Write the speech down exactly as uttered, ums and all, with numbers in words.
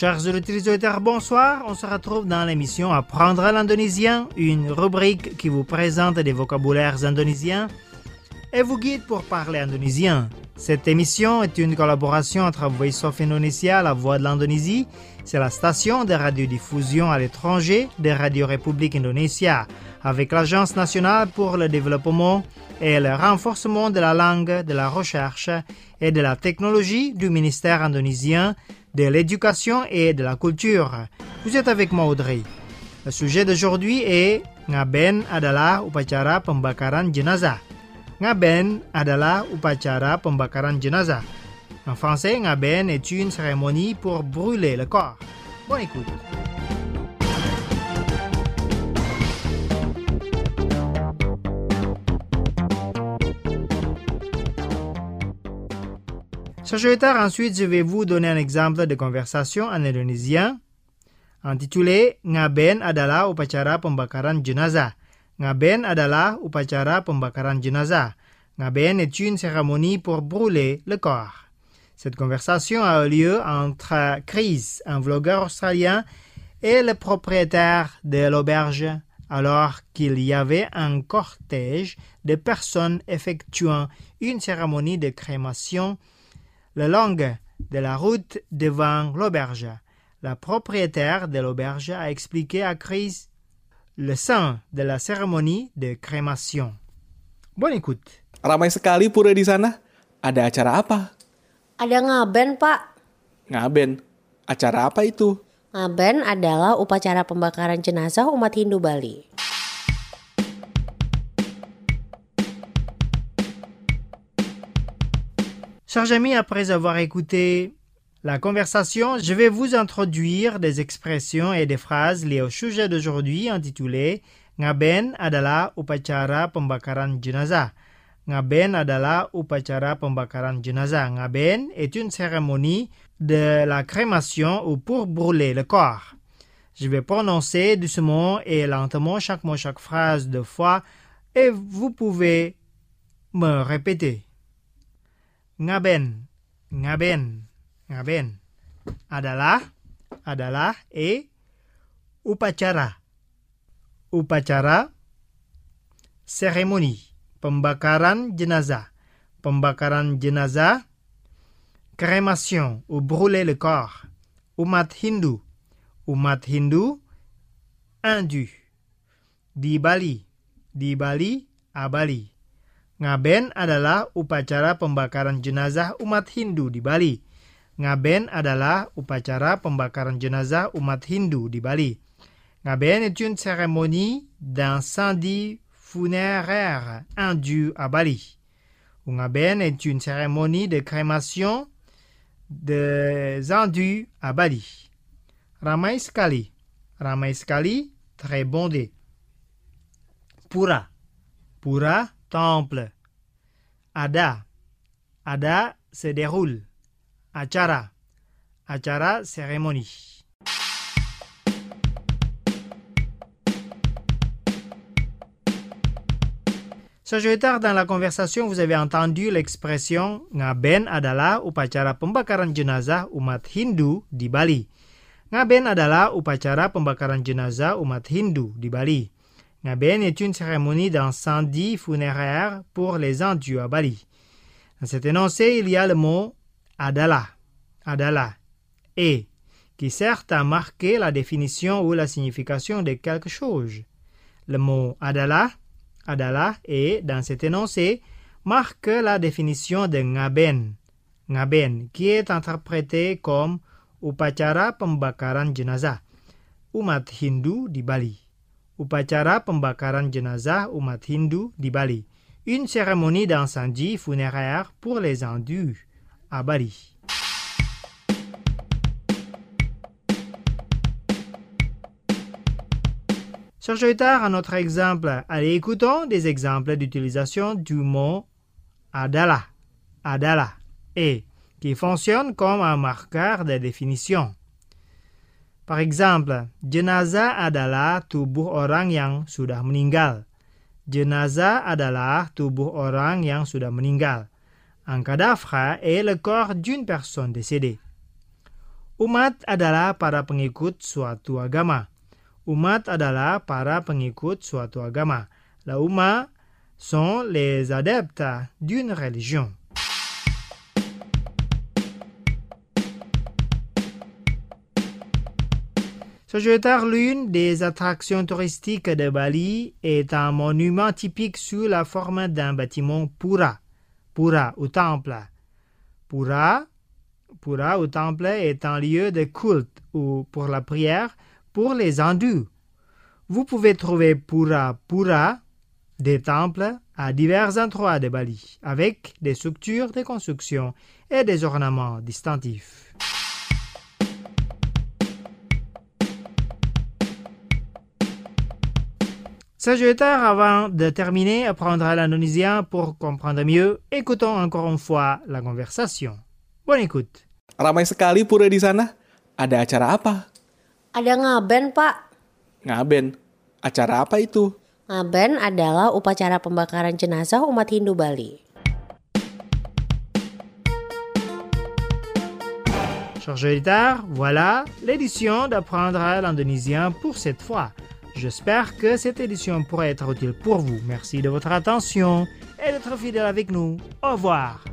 Chers auditeurs, bonsoir. On se retrouve dans l'émission Apprendre l'indonésien, une rubrique qui vous présente des vocabulaires indonésiens et vous guide pour parler indonésien. Cette émission est une collaboration entre Voice of Indonesia, la voix de l'Indonésie, c'est la station de radiodiffusion à l'étranger de Radio République Indonésia, avec l'Agence nationale pour le développement et le renforcement de la langue, de la recherche et de la technologie du ministère indonésien de l'éducation et de la culture. Vous êtes avec moi Audrey. Le sujet d'aujourd'hui est Ngaben adalah upacara pembakaran jenazah. Ngaben adalah upacara pembakaran jenazah. En français, ngaben est une cérémonie pour brûler le corps. Bonne écoute. Chers auditeurs, ensuite, je vais vous donner un exemple de conversation en indonésien intitulé Ngaben adalah upacara pembakaran jenazah. Ngaben adalah upacara pembakaran jenazah. Ngaben est une cérémonie pour brûler le corps. Cette conversation a eu lieu entre Chris, un vlogueur australien, et le propriétaire de l'auberge, alors qu'il y avait un cortège de personnes effectuant une cérémonie de crémation le long de la route devant l'auberge. La propriétaire de l'auberge a expliqué à Chris le sens de la cérémonie de crémation. Bonne écoute. Ramai sekali pura di sana. Ada acara apa? Ada ngaben, Pak. Ngaben? Acara apa itu? Ngaben adalah upacara pembakaran jenazah umat Hindu Bali. Chers amis, après avoir écouté la conversation, je vais vous introduire des expressions et des phrases liées au sujet d'aujourd'hui intitulé Ngaben adalah upacara pembakaran jenazah. Ngaben adalah upacara pembakaran jenazah. Ngaben est une cérémonie de la crémation ou pour brûler le corps. Je vais prononcer doucement et lentement chaque mot, chaque phrase deux fois et vous pouvez me répéter. Ngaben, ngaben, ngaben adalah, adalah et upacara. Upacara, cérémonie, pembakaran jenazah. Pembakaran jenazah, crémation ou brûler le corps. Umat Hindu, umat Hindu, hindu. Di Bali, di Bali, a Bali. Ngaben adalah upacara pembakaran jenazah umat Hindu di Bali. Ngaben adalah upacara pembakaran jenazah umat Hindu di Bali. Ngaben est une cérémonie d'incendie funéraire hindou à Bali. Ngaben est une cérémonie de crémation des hindous à Bali. Ramai sekali. Ramai sekali, très bondé. Pura. Pura, temple. Ada. Ada se déroule. Acara. Acara, cérémonie. Sejajar dans la conversation, vous avez entendu l'expression Ngaben adalah upacara pembakaran jenazah umat Hindu di Bali. Ngaben adalah upacara pembakaran jenazah umat Hindu di Bali. Ngaben est une cérémonie d'incendie funéraire pour les hindous à Bali. Dans cet énoncé, il y a le mot adalah, adalah, et, qui sert à marquer la définition ou la signification de quelque chose. Le mot adalah, adalah, et, dans cet énoncé, marque la définition de ngaben, ngaben, qui est interprété comme upacara pembakaran jenazah, umat Hindu di Bali. Upacara pembakaran jenazah umat Hindu di Bali. Une cérémonie d'incendie funéraire pour les hindous à Bali. Chers auditeurs, un autre exemple. Allez, écoutons des exemples d'utilisation du mot adalah, adalah, et, qui fonctionne comme un marqueur de définition. Par exemple, jenazah adalah tubuh orang yang sudah meninggal. Jenazah adalah tubuh orang yang sudah meninggal. Un cadavre est le corps d'une personne décédée. Umat adalah para pengikut suatu agama. Umat adalah para pengikut suatu agama. La umma sont les adeptes d'une religion. Sagittaire, l'une des attractions touristiques de Bali est un monument typique sous la forme d'un bâtiment pura. Pura ou temple. Pura, pura ou temple est un lieu de culte ou pour la prière pour les hindous. Vous pouvez trouver pura pura, des temples, à divers endroits de Bali, avec des structures de construction et des ornements distinctifs. Sagittaire, avant de terminer, apprendre l'indonésien pour comprendre mieux. Écoutons encore une fois la conversation. Bonne écoute. Ramai sekali pura di sana. Ada acara apa? Ada ngaben, Pak. Ngaben. Acara apa itu? Ngaben adalah upacara pembakaran jenazah umat Hindu Bali. Chers auditeurs, voilà l'édition d'apprendre l'indonésien pour cette fois. J'espère que cette édition pourrait être utile pour vous. Merci de votre attention et d'être fidèle avec nous. Au revoir.